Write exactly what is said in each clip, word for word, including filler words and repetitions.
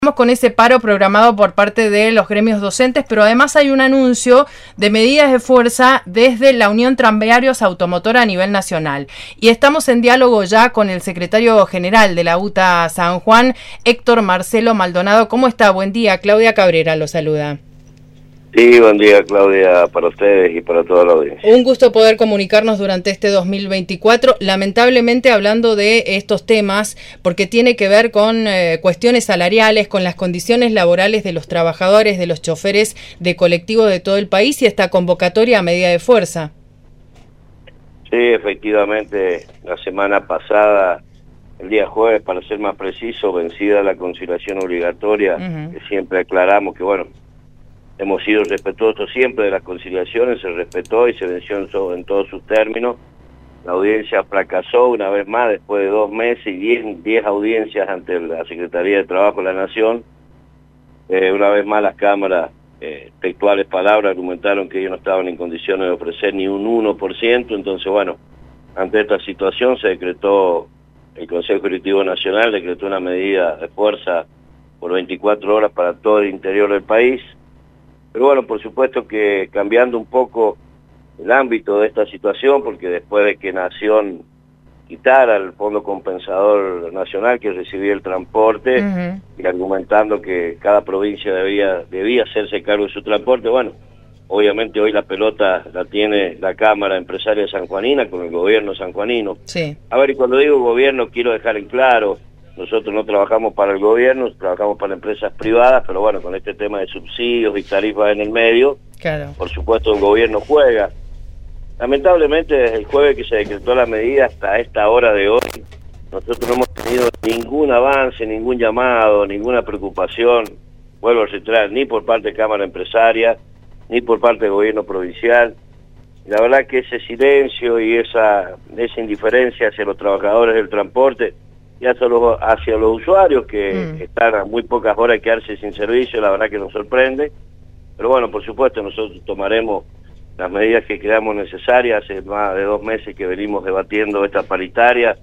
Estamos con ese paro programado por parte de los gremios docentes, pero además hay un anuncio de medidas de fuerza desde la Unión Tranviarios Automotora a nivel nacional. Y estamos en diálogo ya con el secretario general de la UTA San Juan, Héctor Marcelo Maldonado. ¿Cómo está? Buen día. Claudia Cabrera lo saluda. Sí, buen día, Claudia, para ustedes y para toda la audiencia. Un gusto poder comunicarnos durante este dos mil veinticuatro, lamentablemente hablando de estos temas, porque tiene que ver con eh, cuestiones salariales, con las condiciones laborales de los trabajadores, de los choferes de colectivos de todo el país y esta convocatoria a medida de fuerza. Sí, efectivamente, la semana pasada, el día jueves, para ser más preciso, vencida la conciliación obligatoria, uh-huh. que siempre aclaramos que, bueno, hemos sido respetuosos siempre de las conciliaciones, se respetó y se venció en, so, en todos sus términos. La audiencia fracasó una vez más después de dos meses y diez, diez audiencias ante la Secretaría de Trabajo de la Nación. Eh, una vez más las cámaras, eh, textuales palabras, argumentaron que ellos no estaban en condiciones de ofrecer ni un uno por ciento. Entonces, bueno, ante esta situación se decretó, el Consejo Directivo Nacional decretó una medida de fuerza por veinticuatro horas para todo el interior del país. Pero bueno, por supuesto que cambiando un poco el ámbito de esta situación, porque después de que Nación quitara el Fondo Compensador Nacional que recibía el transporte, uh-huh. y argumentando que cada provincia debía, debía hacerse cargo de su transporte, bueno, obviamente hoy la pelota la tiene la Cámara Empresaria Sanjuanina con el gobierno sanjuanino. Sí. A ver, y cuando digo gobierno quiero dejar en claro, nosotros no trabajamos para el gobierno, trabajamos para empresas privadas, pero bueno, con este tema de subsidios y tarifas en el medio, claro. por supuesto el gobierno juega. Lamentablemente desde el jueves que se decretó la medida hasta esta hora de hoy, nosotros no hemos tenido ningún avance, ningún llamado, ninguna preocupación, vuelvo a reiterar, ni por parte de Cámara Empresaria, ni por parte del gobierno provincial. Y la verdad que ese silencio y esa, esa indiferencia hacia los trabajadores del transporte y hacia los, hacia los usuarios que mm. están a muy pocas horas de quedarse sin servicio, la verdad que nos sorprende. Pero bueno, por supuesto, nosotros tomaremos las medidas que creamos necesarias. Hace más de dos meses que venimos debatiendo esta paritaria,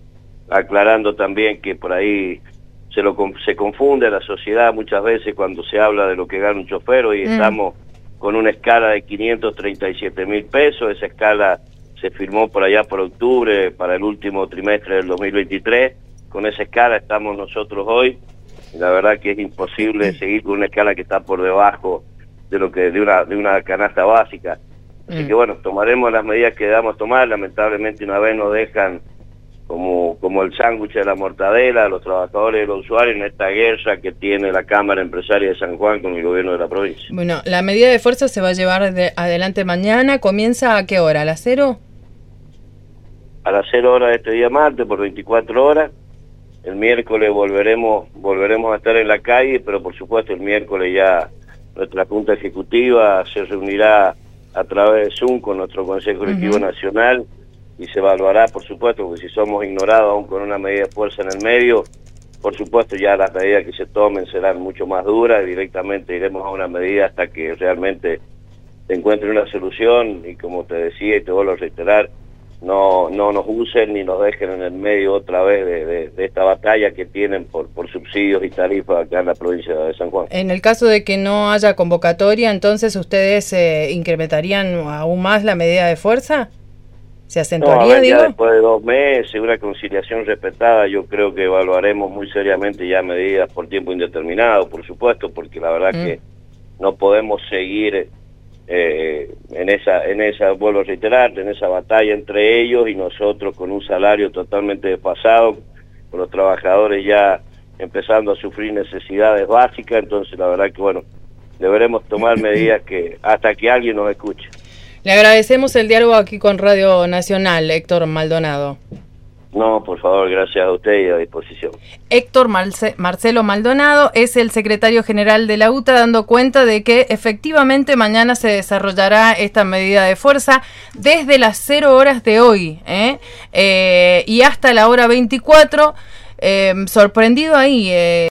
aclarando también que por ahí se, lo, se confunde la sociedad muchas veces cuando se habla de lo que gana un chofer. Hoy mm. estamos con una escala de quinientos treinta y siete mil pesos, esa escala se firmó por allá por octubre para el último trimestre del dos mil veintitrés. Con esa escala estamos nosotros hoy, y la verdad que es imposible seguir con una escala que está por debajo de lo que de una de una canasta básica. Así mm. que bueno, tomaremos las medidas que debamos tomar. Lamentablemente una vez nos dejan como, como el sándwich de la mortadela a los trabajadores y los usuarios en esta guerra que tiene la Cámara Empresaria de San Juan con el gobierno de la provincia. Bueno, la medida de fuerza se va a llevar de adelante mañana. ¿Comienza a qué hora? ¿A las cero? A las cero horas de este día martes, por veinticuatro horas. El miércoles volveremos volveremos a estar en la calle, pero por supuesto el miércoles ya nuestra Junta Ejecutiva se reunirá a través de Zoom con nuestro Consejo Directivo uh-huh. Nacional y se evaluará, por supuesto, porque si somos ignorados aún con una medida de fuerza en el medio, por supuesto ya las medidas que se tomen serán mucho más duras y directamente iremos a una medida hasta que realmente se encuentre una solución y como te decía y te vuelvo a reiterar, no no nos usen ni nos dejen en el medio otra vez de, de, de esta batalla que tienen por, por subsidios y tarifas acá en la provincia de San Juan. En el caso de que no haya convocatoria, entonces ustedes eh, incrementarían aún más la medida de fuerza, ¿se acentuaría? No, a ver, digo? Ya después de dos meses, una conciliación respetada, yo creo que evaluaremos muy seriamente ya medidas por tiempo indeterminado, por supuesto, porque la verdad mm. que no podemos seguir Eh, en esa, en esa, vuelvo a reiterar, en esa batalla entre ellos y nosotros con un salario totalmente desfasado, con los trabajadores ya empezando a sufrir necesidades básicas. Entonces la verdad que bueno, deberemos tomar medidas que hasta que alguien nos escuche. Le agradecemos el diálogo aquí con Radio Nacional, Héctor Maldonado. No, por favor, gracias a usted y a disposición. Héctor Marce- Marcelo Maldonado es el secretario general de la UTA, dando cuenta de que efectivamente mañana se desarrollará esta medida de fuerza desde las cero horas de hoy ¿eh? Eh, y hasta la hora veinticuatro. Eh, sorprendido ahí. Eh,